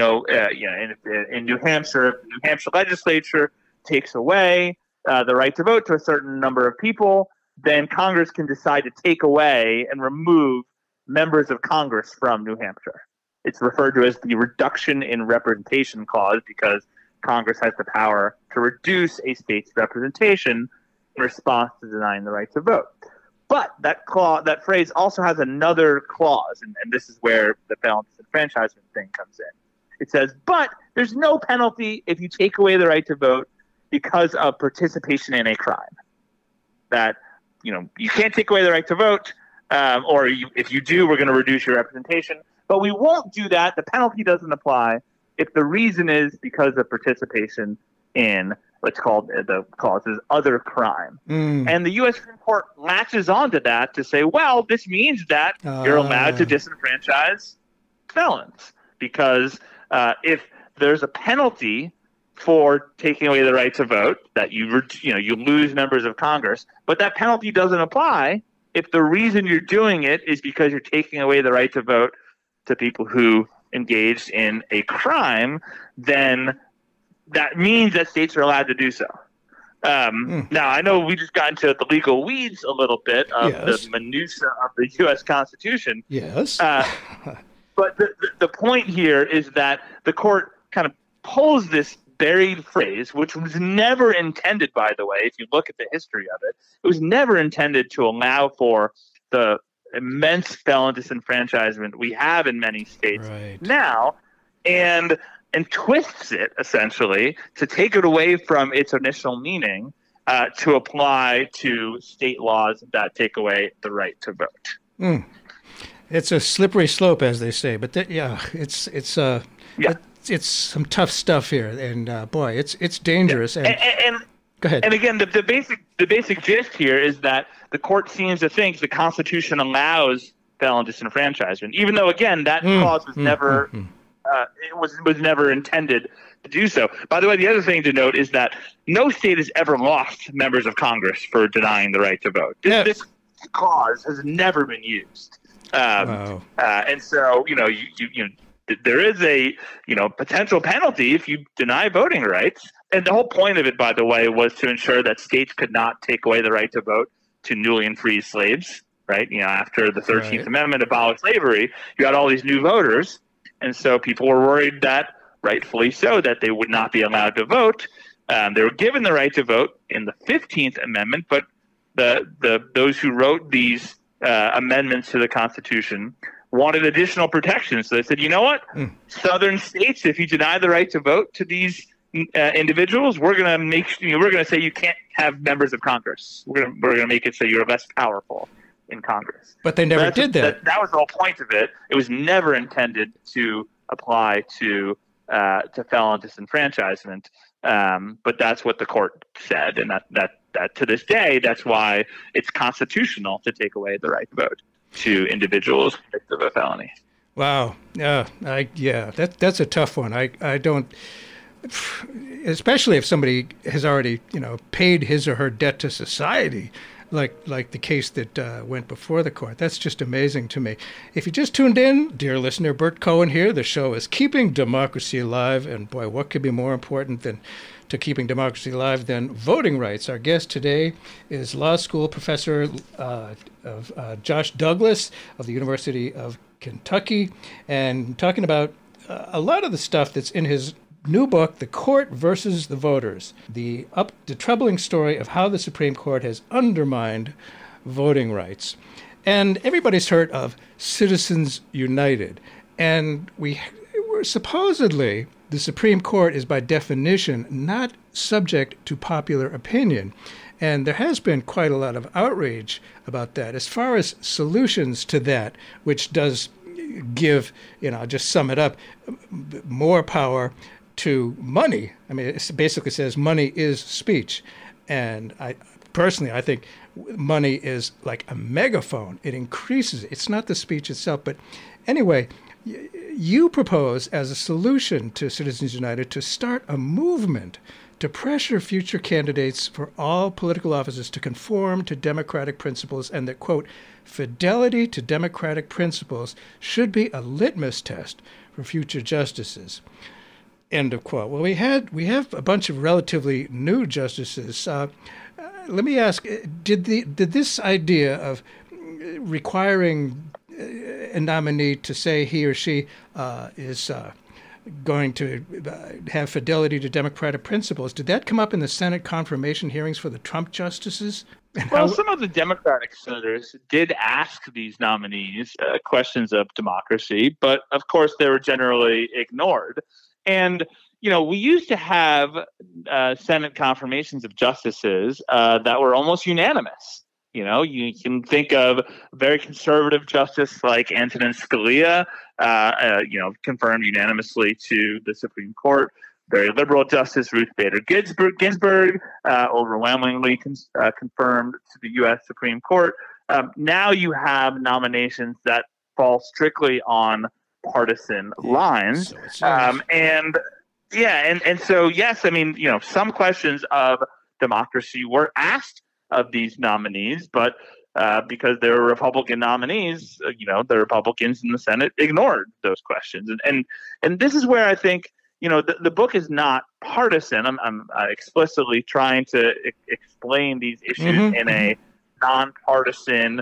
New Hampshire, if the New Hampshire legislature takes away the right to vote to a certain number of people, then Congress can decide to take away and remove members of Congress from New Hampshire. It's referred to as the reduction in representation clause, because Congress has the power to reduce a state's representation in response to denying the right to vote. But that phrase also has another clause, and this is where the felon disenfranchisement thing comes in. It says, but there's no penalty if you take away the right to vote because of participation in a crime. That, you can't take away the right to vote, or if you do, we're going to reduce your representation. But we won't do that. The penalty doesn't apply if the reason is because of participation in what's called, the clause is other crime. And the U.S. Supreme Court latches onto that to say, well, this means that you're allowed to disenfranchise felons, because if there's a penalty for taking away the right to vote, that you lose members of Congress, but that penalty doesn't apply if the reason you're doing it is because you're taking away the right to vote to people who engaged in a crime, then that means that states are allowed to do so. Now, I know we just got into the legal weeds a little bit of the minutia of the U.S. Constitution. Yes. But the point here is that the court kind of pulls this buried phrase, which was never intended, by the way, if you look at the history of it, it was never intended to allow for the immense felon disenfranchisement we have in many states now, and twists it essentially to take it away from its initial meaning to apply to state laws that take away the right to vote. It's a slippery slope, as they say, but it's some tough stuff here, and boy, it's dangerous. And go ahead. And again, the basic gist here is that the court seems to think the Constitution allows felon disenfranchisement, even though again that clause was never it was never intended to do so. By the way, the other thing to note is that no state has ever lost members of Congress for denying the right to vote. This clause has never been used, and so there is a potential penalty if you deny voting rights. And the whole point of it, by the way, was to ensure that states could not take away the right to vote to newly freed slaves. Right? After the 13th Amendment abolished slavery, you had all these new voters. And so people were worried that, rightfully so, that they would not be allowed to vote. They were given the right to vote in the 15th Amendment, but those who wrote these amendments to the Constitution wanted additional protections. So they said, you know what? Southern states, if you deny the right to vote to these individuals, we're going to say you can't have members of Congress. We're going to make it so you're less powerful in Congress. But they never did that. That was the whole point of it. It was never intended to apply to felon disenfranchisement. But that's what the court said, and that to this day, that's why it's constitutional to take away the right to vote to individuals convicted of a felony. Wow. That's a tough one. I don't, especially if somebody has already, paid his or her debt to society, like the case that went before the court. That's just amazing to me. If you just tuned in, dear listener, Bert Cohen here. The show is Keeping Democracy Alive, and boy, what could be more important to keeping democracy alive than voting rights? Our guest today is law school professor Josh Douglas of the University of Kentucky, and talking about a lot of the stuff that's in his new book, The Court versus the Voters, the troubling story of how the Supreme Court has undermined voting rights. And everybody's heard of Citizens United. And we're supposedly, the Supreme Court is by definition not subject to popular opinion. And there has been quite a lot of outrage about that. As far as solutions to that, which does give, just sum it up, more power to money. I mean, it basically says money is speech. And I think money is like a megaphone. It increases. It's not the speech itself. But anyway, you propose as a solution to Citizens United to start a movement to pressure future candidates for all political offices to conform to democratic principles, and that, quote, fidelity to democratic principles should be a litmus test for future justices. End of quote. Well, we have a bunch of relatively new justices. Let me ask: Did this idea of requiring a nominee to say he or she is going to have fidelity to democratic principles, did that come up in the Senate confirmation hearings for the Trump justices? Well, some of the Democratic senators did ask these nominees questions of democracy, but of course they were generally ignored. And, we used to have Senate confirmations of justices that were almost unanimous. You can think of a very conservative justice like Antonin Scalia, confirmed unanimously to the Supreme Court. Very liberal justice Ruth Bader Ginsburg, overwhelmingly confirmed to the U.S. Supreme Court. Now you have nominations that fall strictly on partisan lines. So yes, I mean, some questions of democracy were asked of these nominees, but because they were Republican nominees, the Republicans in the Senate ignored those questions. And this is where I think, the book is not partisan. I'm explicitly trying to explain these issues in a nonpartisan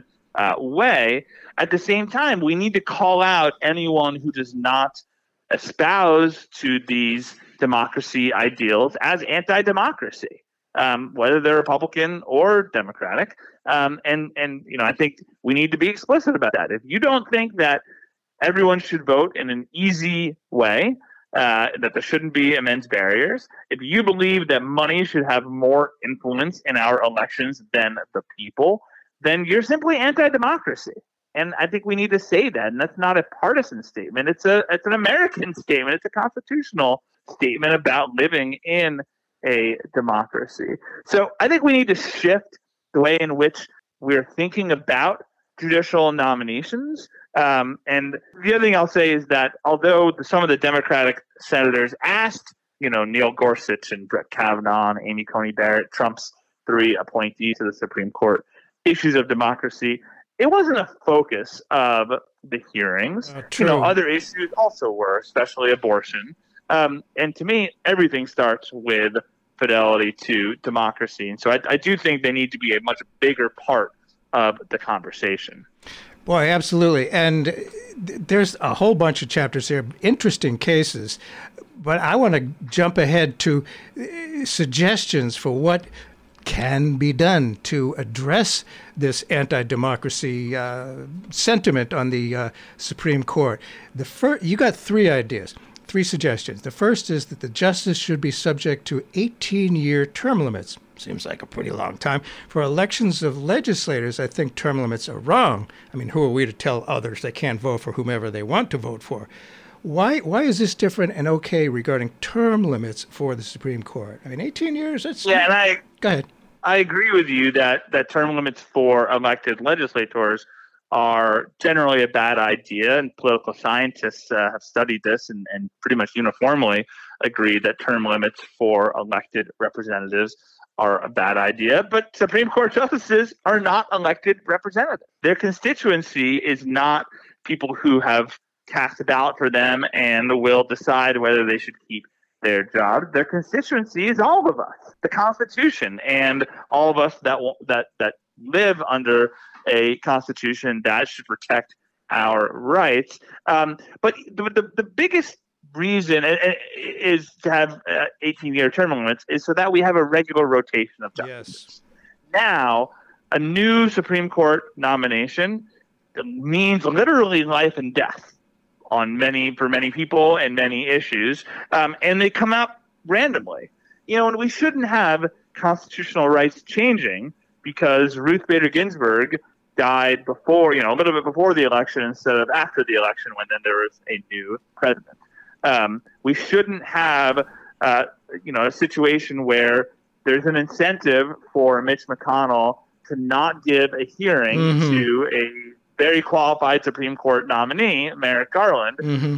way. At the same time, we need to call out anyone who does not espouse to these democracy ideals as anti-democracy, whether they're Republican or Democratic. I think we need to be explicit about that. If you don't think that everyone should vote in an easy way, that there shouldn't be immense barriers, if you believe that money should have more influence in our elections than the people, then you're simply anti-democracy. And I think we need to say that. And that's not a partisan statement. It's an American statement. It's a constitutional statement about living in a democracy. So I think we need to shift the way in which we're thinking about judicial nominations. And the other thing I'll say is that although some of the Democratic senators asked, Neil Gorsuch and Brett Kavanaugh and Amy Coney Barrett, Trump's 3 appointees to the Supreme Court, issues of democracy, it wasn't a focus of the hearings. Other issues also were, especially abortion. And to me, everything starts with fidelity to democracy. And so I do think they need to be a much bigger part of the conversation. Boy, absolutely. And there's a whole bunch of chapters here, interesting cases. But I want to jump ahead to suggestions for what can be done to address this anti-democracy sentiment on the Supreme Court. You got 3 ideas. 3 suggestions. The first is that the justice should be subject to 18-year term limits. Seems like a pretty long time. For elections of legislators, I think term limits are wrong. I mean, who are we to tell others they can't vote for whomever they want to vote for? Why is this different and okay regarding term limits for the Supreme Court? I mean, 18 years, that's... Yeah, and Go ahead. I agree with you that term limits for elected legislators are generally a bad idea, and political scientists have studied this and pretty much uniformly agree that term limits for elected representatives are a bad idea. But Supreme Court justices are not elected representatives. Their constituency is not people who have cast a ballot for them and will decide whether they should keep their job. Their constituency is all of us, the Constitution, and all of us that live under a Constitution that should protect our rights. But the biggest reason is to have 18-year term limits is so that we have a regular rotation of justices. Yes. Now, a new Supreme Court nomination means literally life and death for many people and many issues, and they come out randomly. And we shouldn't have constitutional rights changing because Ruth Bader Ginsburg died before, a little bit before the election instead of after the election when then there was a new president. We shouldn't have, a situation where there's an incentive for Mitch McConnell to not give a hearing to a very qualified Supreme Court nominee, Merrick Garland,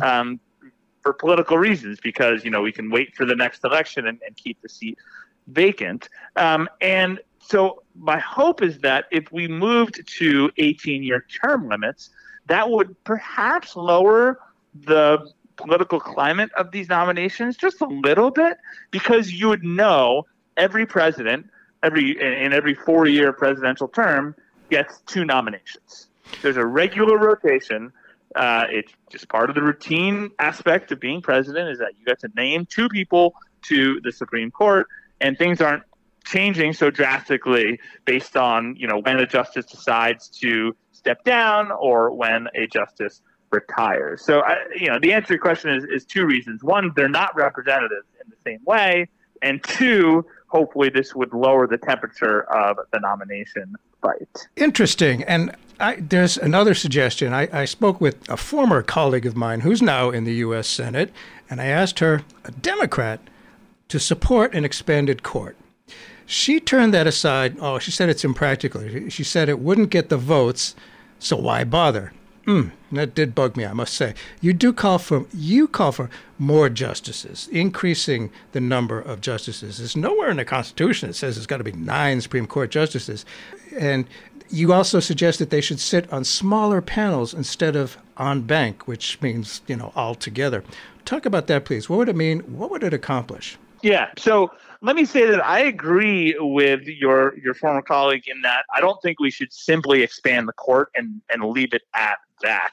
for political reasons, because, we can wait for the next election and keep the seat vacant. And so my hope is that if we moved to 18-year term limits, that would perhaps lower the political climate of these nominations just a little bit, because you would know every president, in every 4-year presidential term, gets 2 nominations. There's a regular rotation. It's just part of the routine aspect of being president is that you get to name 2 people to the Supreme Court, and things aren't changing so drastically based on, when a justice decides to step down or when a justice retires. So, the answer to your question is 2 reasons. 1, they're not representatives in the same way. And 2, hopefully this would lower the temperature of the nomination fight. Interesting. And there's another suggestion. I spoke with a former colleague of mine who's now in the U.S. Senate, and I asked her, a Democrat, to support an expanded court. She turned that aside. Oh, she said it's impractical. She said it wouldn't get the votes, so why bother? That did bug me, I must say. You call for more justices, increasing the number of justices. There's nowhere in the Constitution that says there's got to be 9 Supreme Court justices. And you also suggest that they should sit on smaller panels instead of en banc, which means, all together. Talk about that, please. What would it mean? What would it accomplish? Yeah. So let me say that I agree with your former colleague in that I don't think we should simply expand the court and leave it at that.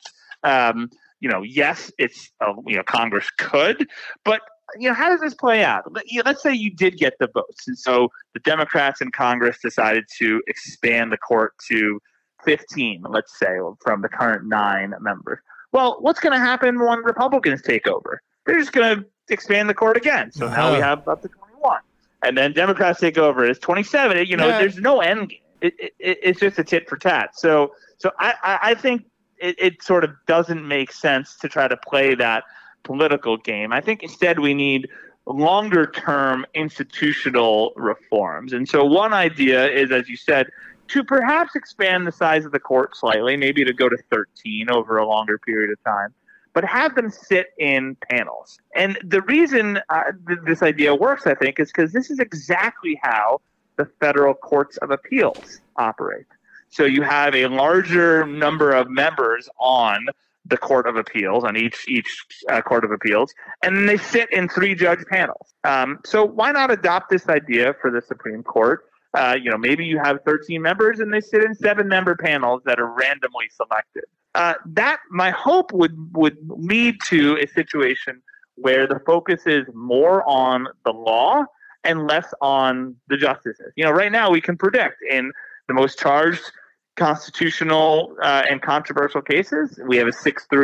Yes, it's Congress could, but how does this play out? Let's say you did get the votes, and so the Democrats in Congress decided to expand the court to 15, let's say, from the current 9 members. Well, what's going to happen when Republicans take over? They're just going to expand the court again. So now we have up to 21. And then Democrats take over. It's 27. There's no end game. It's just a tit for tat. So I think it sort of doesn't make sense to try to play that political game. I think instead we need longer-term institutional reforms. And so one idea is, as you said, to perhaps expand the size of the court slightly, maybe to go to 13 over a longer period of time, but have them sit in panels. And the reason this idea works, I think, is because this is exactly how the federal courts of appeals operate. So you have a larger number of members on the Court of Appeals, on each Court of Appeals, and then they sit in 3-judge panels. So why not adopt this idea for the Supreme Court? Maybe you have 13 members and they sit in 7-member panels that are randomly selected. That, my hope, would lead to a situation where the focus is more on the law and less on the justices. Right now we can predict in the most charged constitutional and controversial cases, we have a 6-3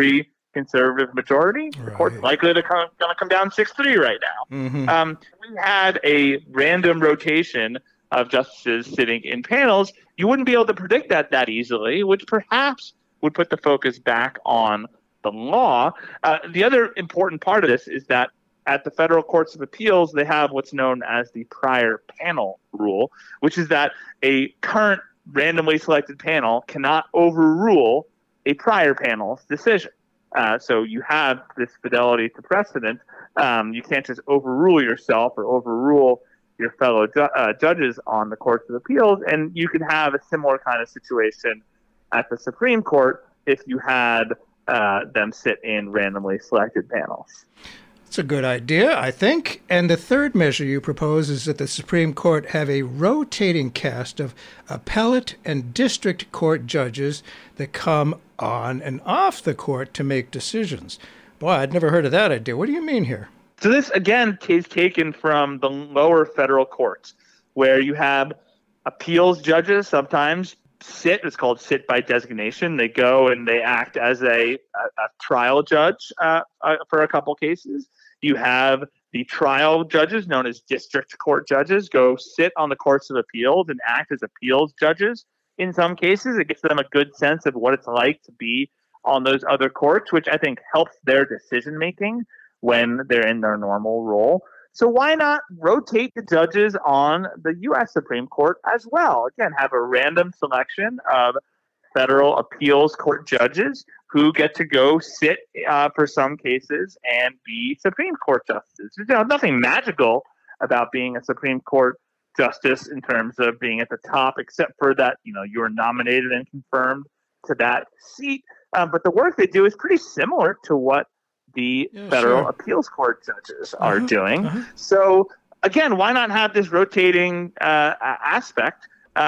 conservative majority. The court's likely to going to come down 6-3 right now. Mm-hmm. If we had a random rotation of justices sitting in panels, you wouldn't be able to predict that easily, which perhaps would put the focus back on the law. The other important part of this is that at the federal courts of appeals, they have what's known as the prior panel rule, which is that a current randomly selected panel cannot overrule a prior panel's decision. So you have this fidelity to precedent. You can't just overrule yourself or overrule your fellow judges on the courts of appeals, and you can have a similar kind of situation at the Supreme Court if you had them sit in randomly selected panels. It's a good idea, I think. And the third measure you propose is that the Supreme Court have a rotating cast of appellate and district court judges that come on and off the court to make decisions. Boy, I'd never heard of that idea. What do you mean here? So this, again, is taken from the lower federal courts, where you have appeals judges sometimes sit. It's called sit by designation. They go and they act as a trial judge for a couple cases. You have the trial judges, known as district court judges, go sit on the courts of appeals and act as appeals judges. In some cases, it gives them a good sense of what it's like to be on those other courts, which I think helps their decision-making when they're in their normal role. So why not rotate the judges on the U.S. Supreme Court as well? Again, have a random selection of federal appeals court judges who get to go sit for some cases and be Supreme Court justices. There's nothing magical about being a Supreme Court justice in terms of being at the top, except for that, you're nominated and confirmed to that seat. But the work they do is pretty similar to what the federal appeals court judges are doing. So again, why not have this rotating aspect?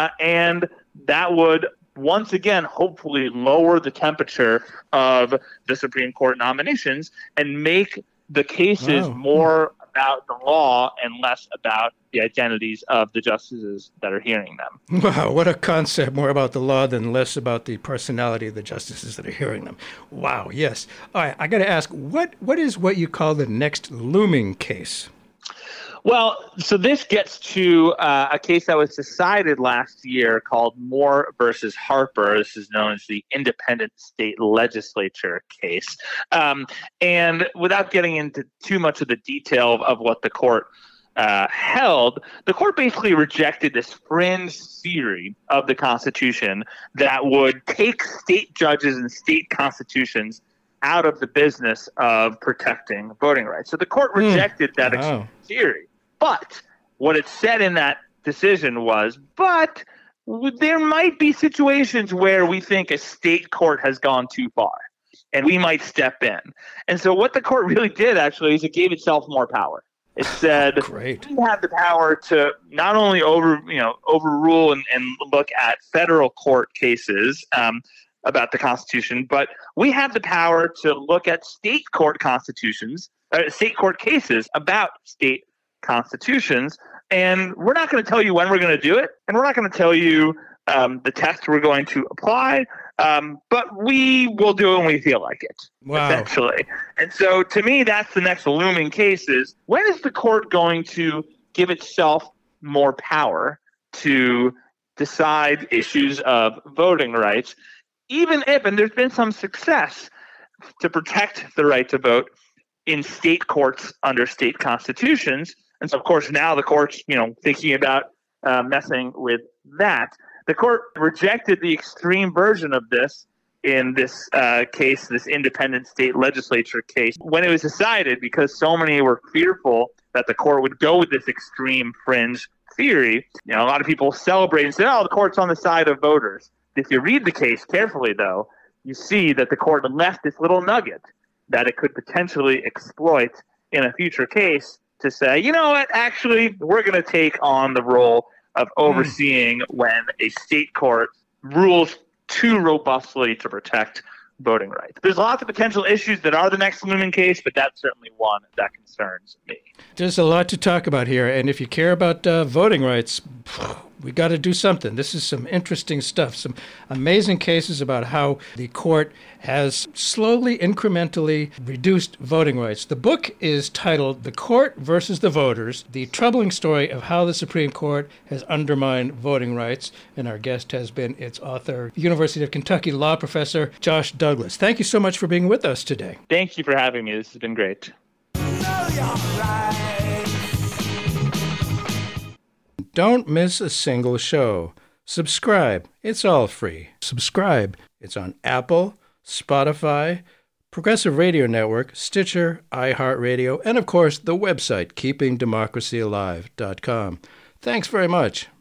And that would once again, hopefully lower the temperature of the Supreme Court nominations and make the cases more about the law and less about the identities of the justices that are hearing them. Wow, what a concept. More about the law than less about the personality of the justices that are hearing them. Wow, yes. All right, I got to ask, what is what you call the next looming case? Well, so this gets to a case that was decided last year called Moore versus Harper. This is known as the Independent State Legislature case. And without getting into too much of the detail of what the court held, the court basically rejected this fringe theory of the Constitution that would take state judges and state constitutions out of the business of protecting voting rights. So the court rejected that theory. But what it said in that decision was, but there might be situations where we think a state court has gone too far and we might step in. And so what the court really did actually is it gave itself more power. It said, Great. We have the power to not only overrule and look at federal court cases about the Constitution, but we have the power to look at state court state court cases about state constitutions, and we're not going to tell you when we're going to do it, and we're not going to tell you the test we're going to apply, but we will do it when we feel like it, essentially. And so to me, that's the next looming case is, when is the court going to give itself more power to decide issues of voting rights, even if, and there's been some success to protect the right to vote in state courts under state constitutions. And so, of course, now the court's, thinking about messing with that. The court rejected the extreme version of this in this case, this independent state legislature case, when it was decided, because so many were fearful that the court would go with this extreme fringe theory. A lot of people celebrate and say, the court's on the side of voters. If you read the case carefully, though, you see that the court left this little nugget that it could potentially exploit in a future case to say, you know what, actually, we're going to take on the role of overseeing when a state court rules too robustly to protect voting rights. There's lots of potential issues that are the next looming case, but that's certainly one that concerns me. There's a lot to talk about here, and if you care about voting rights, We got to do something. This is some interesting stuff, some amazing cases about how the court has slowly, incrementally reduced voting rights. The book is titled The Court versus the Voters, The Troubling Story of How the Supreme Court Has Undermined Voting Rights. And our guest has been its author, University of Kentucky law professor Josh Douglas. Thank you so much for being with us today. Thank you for having me. This has been great. Don't miss a single show. Subscribe. It's all free. Subscribe. It's on Apple, Spotify, Progressive Radio Network, Stitcher, iHeartRadio, and of course the website keepingdemocracyalive.com. Thanks very much.